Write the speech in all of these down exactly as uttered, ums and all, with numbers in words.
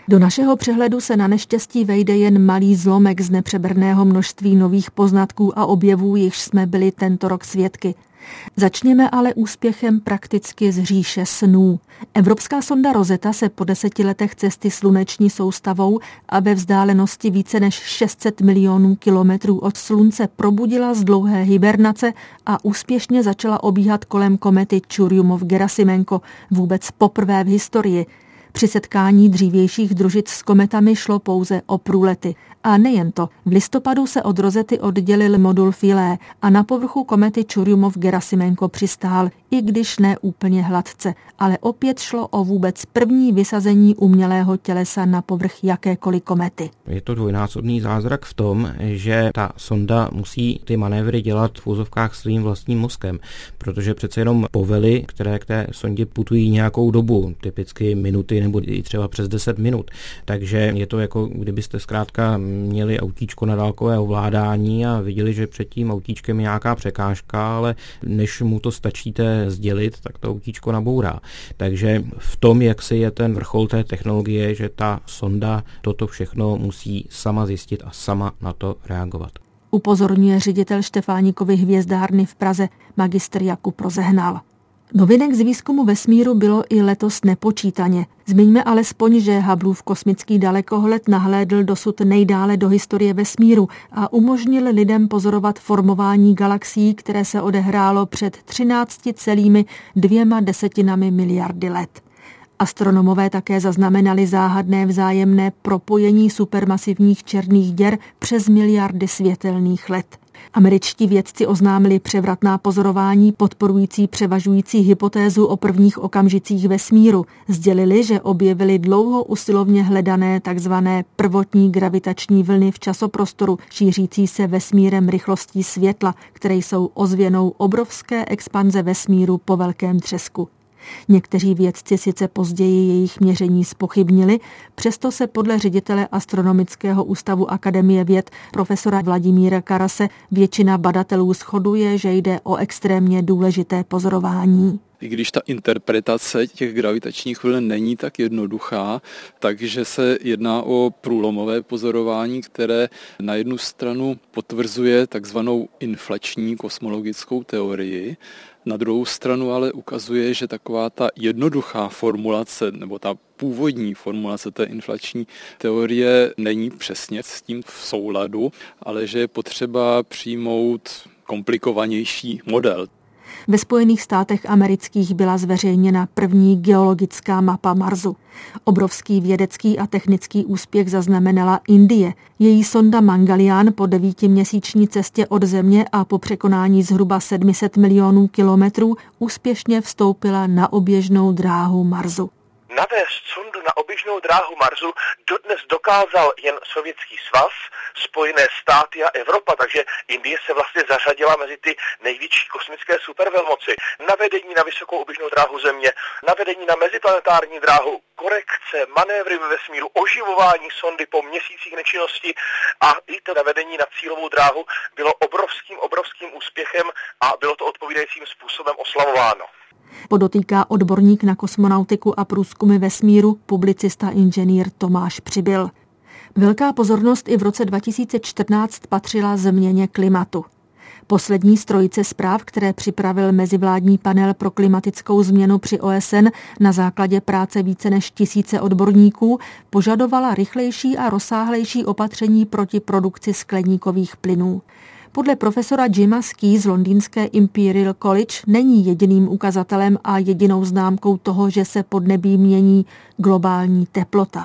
Do našeho přehledu se na neštěstí vejde jen malý zlomek z nepřeberného množství nových poznatků a objevů, jichž jsme byli tento rok svědky. Začněme ale úspěchem prakticky z říše snů. Evropská sonda Rosetta se po deseti letech cesty sluneční soustavou a ve vzdálenosti více než šest set milionů kilometrů od slunce probudila z dlouhé hibernace a úspěšně začala obíhat kolem komety Churyumov-Gerasimenko vůbec poprvé v historii. Při setkání dřívějších družic s kometami šlo pouze o průlety. A nejen to, v listopadu se od Rosety oddělil modul Philae a na povrchu komety Churyumov-Gerasimenko přistál, i když ne úplně hladce, ale opět šlo o vůbec první vysazení umělého tělesa na povrch jakékoliv komety. Je to dvojnásobný zázrak v tom, že ta sonda musí ty manévry dělat v úzovkách svým vlastním mozkem, protože přece jenom povely, které k té sondě putují nějakou dobu, typicky minuty nebo i třeba přes deset minut. Takže je to jako kdybyste zkrátka měli autíčko na dálkové ovládání a viděli, že před tím autíčkem je nějaká překážka, ale než mu to stačíte sdělit, tak to autíčko nabourá. Takže v tom, jak si je ten vrchol té technologie, že ta sonda toto všechno musí sama zjistit a sama na to reagovat. Upozorňuje ředitel Štefánikovy hvězdárny v Praze magistr Jakub Rozehnal. Novinek z výzkumu vesmíru bylo i letos nepočítaně. Zmiňme alespoň, že Hubbleův kosmický dalekohled nahlédl dosud nejdále do historie vesmíru a umožnil lidem pozorovat formování galaxií, které se odehrálo před třinácti celými dvěma desetinami miliardy let. Astronomové také zaznamenali záhadné vzájemné propojení supermasivních černých děr přes miliardy světelných let. Američtí vědci oznámili převratná pozorování podporující převažující hypotézu o prvních okamžicích vesmíru. Sdělili, že objevili dlouho usilovně hledané takzvané prvotní gravitační vlny v časoprostoru, šířící se vesmírem rychlostí světla, které jsou ozvěnou obrovské expanze vesmíru po velkém třesku. Někteří vědci sice později jejich měření zpochybnili, přesto se podle ředitele Astronomického ústavu Akademie věd profesora Vladimíra Karase většina badatelů shoduje, že jde o extrémně důležité pozorování. I když ta interpretace těch gravitačních vln není tak jednoduchá, takže se jedná o průlomové pozorování, které na jednu stranu potvrzuje takzvanou inflační kosmologickou teorii, na druhou stranu ale ukazuje, že taková ta jednoduchá formulace nebo ta původní formulace té inflační teorie není přesně s tím v souladu, ale že je potřeba přijmout komplikovanější model. Ve Spojených státech amerických byla zveřejněna první geologická mapa Marsu. Obrovský vědecký a technický úspěch zaznamenala Indie. Její sonda Mangalyaan po devítiměsíční cestě od Země a po překonání zhruba sedm set milionů kilometrů úspěšně vstoupila na oběžnou dráhu Marsu. Navést sondu na oběžnou dráhu Marsu dodnes dokázal jen Sovětský svaz, Spojené státy a Evropa, takže Indie se vlastně zařadila mezi ty největší kosmické supervelmoci. Navedení na vysokou oběžnou dráhu Země, navedení na meziplanetární dráhu, korekce, manévry ve vesmíru, oživování sondy po měsících nečinnosti a i to navedení na cílovou dráhu bylo obrovským, obrovským úspěchem a bylo to odpovídajícím způsobem oslavováno. Podotýká odborník na kosmonautiku a průzkumy vesmíru, publicista inženýr Tomáš Přibyl. Velká pozornost i v roce dva tisíce čtrnáct patřila změně klimatu. Poslední z trojice zpráv, které připravil mezivládní panel pro klimatickou změnu při O S N na základě práce více než tisíce odborníků, požadovala rychlejší a rozsáhlejší opatření proti produkci skleníkových plynů. Podle profesora Jima Skee z londýnské Imperial College není jediným ukazatelem a jedinou známkou toho, že se podnebí mění globální teplota.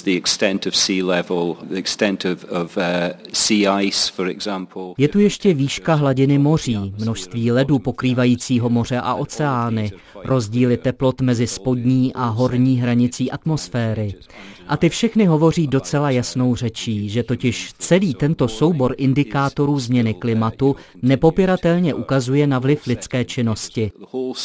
Je tu ještě výška hladiny moří, množství ledu pokrývajícího moře a oceány, rozdíly teplot mezi spodní a horní hranicí atmosféry. A ty všechny hovoří docela jasnou řečí, že totiž celý tento soubor indikátorů změny klimatu nepopiratelně ukazuje na vliv lidské činnosti.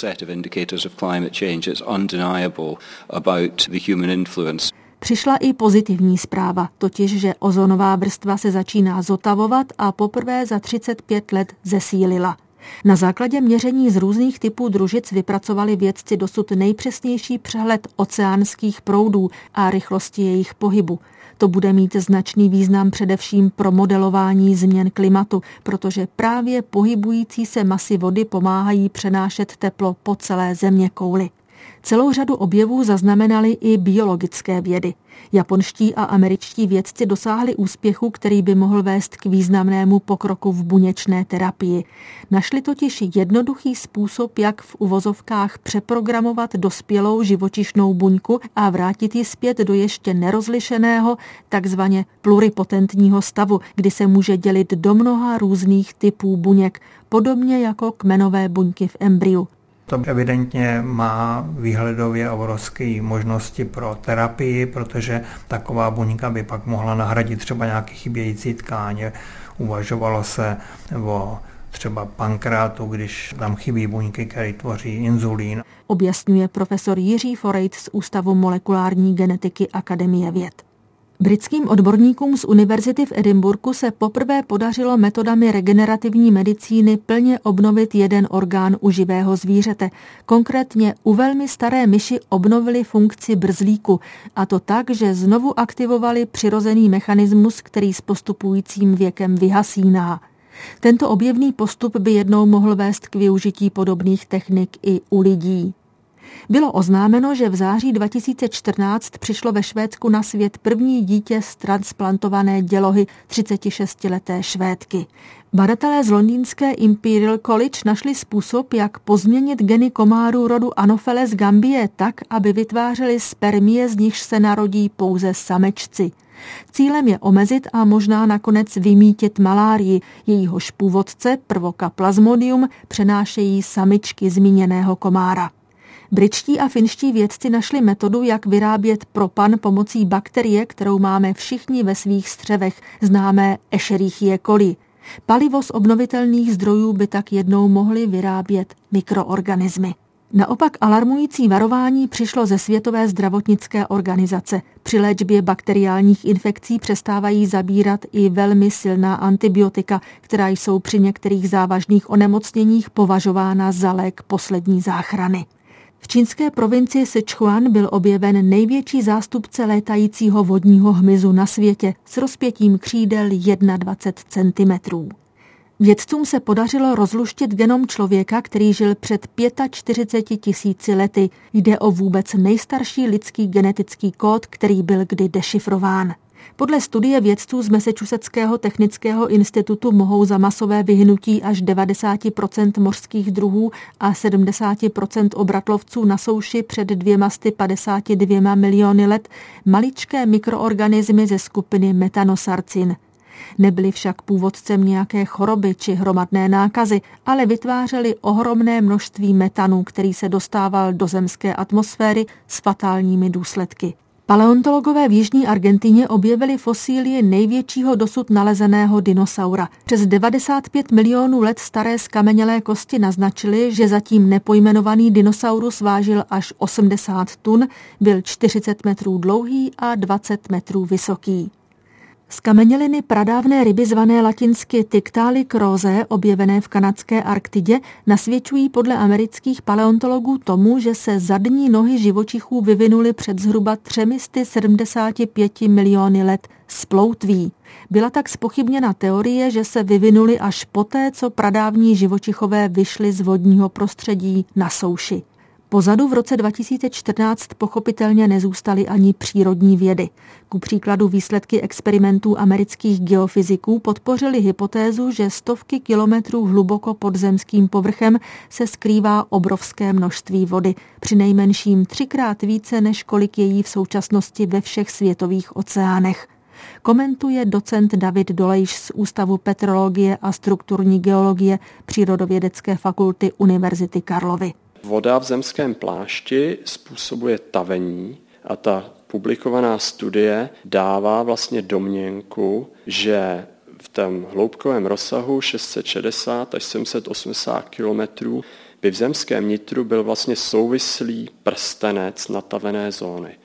Přišla i pozitivní zpráva, totiž, že ozonová vrstva se začíná zotavovat a poprvé za třicet pět let zesílila. Na základě měření z různých typů družic vypracovali vědci dosud nejpřesnější přehled oceánských proudů a rychlosti jejich pohybu. To bude mít značný význam především pro modelování změn klimatu, protože právě pohybující se masy vody pomáhají přenášet teplo po celé zeměkouli. Celou řadu objevů zaznamenaly i biologické vědy. Japonští a američtí vědci dosáhli úspěchu, který by mohl vést k významnému pokroku v buněčné terapii. Našli totiž jednoduchý způsob, jak v uvozovkách přeprogramovat dospělou živočišnou buňku a vrátit ji zpět do ještě nerozlišeného, takzvaně pluripotentního stavu, kdy se může dělit do mnoha různých typů buněk, podobně jako kmenové buňky v embryu. To evidentně má výhledově obrovské možnosti pro terapii, protože taková buňka by pak mohla nahradit třeba nějaké chybějící tkáně. Uvažovalo se o třeba pankreatu, když tam chybí buňky, které tvoří inzulín. Objasňuje profesor Jiří Forejt z Ústavu molekulární genetiky Akademie věd. Britským odborníkům z univerzity v Edinburghu se poprvé podařilo metodami regenerativní medicíny plně obnovit jeden orgán u živého zvířete. Konkrétně u velmi staré myši obnovili funkci brzlíku, a to tak, že znovu aktivovali přirozený mechanismus, který s postupujícím věkem vyhasíná. Tento objevný postup by jednou mohl vést k využití podobných technik i u lidí. Bylo oznámeno, že v září dva tisíce čtrnáct přišlo ve Švédsku na svět první dítě z transplantované dělohy třicetišestileté Švédky. Badatelé z londýnské Imperial College našli způsob, jak pozměnit geny komárů rodu Anopheles gambie tak, aby vytvářely spermie, z nichž se narodí pouze samečci. Cílem je omezit a možná nakonec vymítit malárii, jejíhož původce, prvoka Plasmodium, přenášejí samičky zmíněného komára. Britští a finští vědci našli metodu, jak vyrábět propan pomocí bakterie, kterou máme všichni ve svých střevech, známé Escherichie coli. Palivo z obnovitelných zdrojů by tak jednou mohly vyrábět mikroorganismy. Naopak alarmující varování přišlo ze Světové zdravotnické organizace. Při léčbě bakteriálních infekcí přestávají zabírat i velmi silná antibiotika, která jsou při některých závažných onemocněních považována za lék poslední záchrany. V čínské provincii Sichuan byl objeven největší zástupce létajícího vodního hmyzu na světě s rozpětím křídel dvacet jedna centimetrů. Vědcům se podařilo rozluštit genom člověka, který žil před čtyřiceti pěti tisíci lety. Jde o vůbec nejstarší lidský genetický kód, který byl kdy dešifrován. Podle studie vědců z Massachusettského technického institutu mohou za masové vyhnutí až devadesát procent mořských druhů a sedmdesát procent obratlovců na souši před dvěma sty padesáti dvěma miliony let maličké mikroorganismy ze skupiny metanosarcin. Nebyly však původcem nějaké choroby či hromadné nákazy, ale vytvářely ohromné množství metanu, který se dostával do zemské atmosféry s fatálními důsledky. Paleontologové v jižní Argentině objevili fosílie největšího dosud nalezeného dinosaura. Přes devadesát pět milionů let staré skamenělé kosti naznačily, že zatím nepojmenovaný dinosaurus vážil až osmdesát tun, byl čtyřicet metrů dlouhý a dvacet metrů vysoký. Skameněliny pradávné ryby zvané latinsky Tiktaalik-rosé, objevené v kanadské Arktidě, nasvědčují podle amerických paleontologů tomu, že se zadní nohy živočichů vyvinuly před zhruba třemi sty sedmdesáti pěti miliony let z ploutví. Byla tak zpochybněna teorie, že se vyvinuly až poté, co pradávní živočichové vyšli z vodního prostředí na souši. Pozadu v roce dva tisíce čtrnáct pochopitelně nezůstaly ani přírodní vědy. Ku příkladu výsledky experimentů amerických geofyziků podpořily hypotézu, že stovky kilometrů hluboko pod zemským povrchem se skrývá obrovské množství vody, přinejmenším třikrát více, než kolik je jí v současnosti ve všech světových oceánech. Komentuje docent David Dolejš z Ústavu petrologie a strukturní geologie Přírodovědecké fakulty Univerzity Karlovy. Voda v zemském plášti způsobuje tavení a ta publikovaná studie dává vlastně domněnku, že v tom hloubkovém rozsahu šest set šedesát až sedm set osmdesát kilometrů by v zemském nitru byl vlastně souvislý prstenec natavené zóny.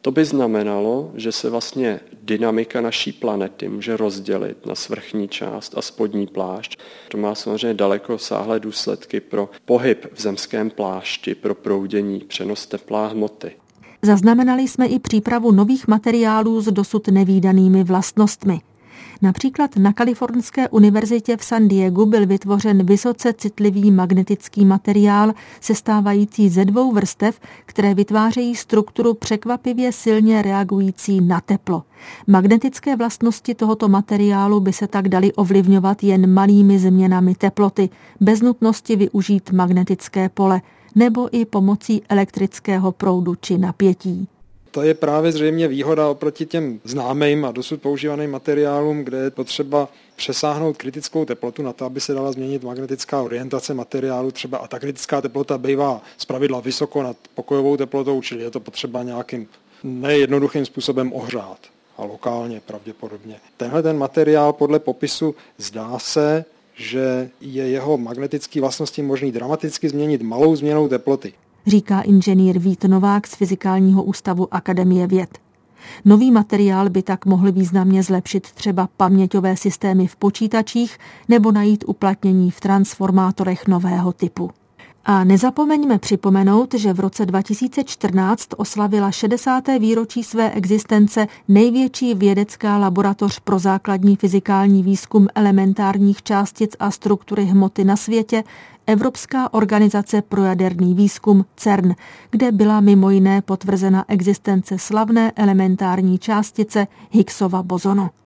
To by znamenalo, že se vlastně dynamika naší planety může rozdělit na svrchní část a spodní plášť. To má samozřejmě dalekosáhlé důsledky pro pohyb v zemském plášti, pro proudění, přenos tepla a hmoty. Zaznamenali jsme i přípravu nových materiálů s dosud nevídanými vlastnostmi. Například na Kalifornské univerzitě v San Diegu byl vytvořen vysoce citlivý magnetický materiál sestávající ze dvou vrstev, které vytvářejí strukturu překvapivě silně reagující na teplo. Magnetické vlastnosti tohoto materiálu by se tak daly ovlivňovat jen malými změnami teploty, bez nutnosti využít magnetické pole, nebo i pomocí elektrického proudu či napětí. To je právě zřejmě výhoda oproti těm známým a dosud používaným materiálům, kde je potřeba přesáhnout kritickou teplotu na to, aby se dala změnit magnetická orientace materiálu třeba, a ta kritická teplota bývá zpravidla vysoko nad pokojovou teplotou, čili je to potřeba nějakým nejednoduchým způsobem ohřát a lokálně pravděpodobně. Tenhle ten materiál podle popisu zdá se, že je jeho magnetické vlastnosti možný dramaticky změnit malou změnou teploty, říká inženýr Vít Novák z Fyzikálního ústavu Akademie věd. Nový materiál by tak mohl významně zlepšit třeba paměťové systémy v počítačích nebo najít uplatnění v transformátorech nového typu. A nezapomeňme připomenout, že v roce dva tisíce čtrnáct oslavila šedesáté výročí své existence největší vědecká laboratoř pro základní fyzikální výzkum elementárních částic a struktury hmoty na světě, Evropská organizace pro jaderný výzkum CERN, kde byla mimo jiné potvrzena existence slavné elementární částice Higgsova bozonu.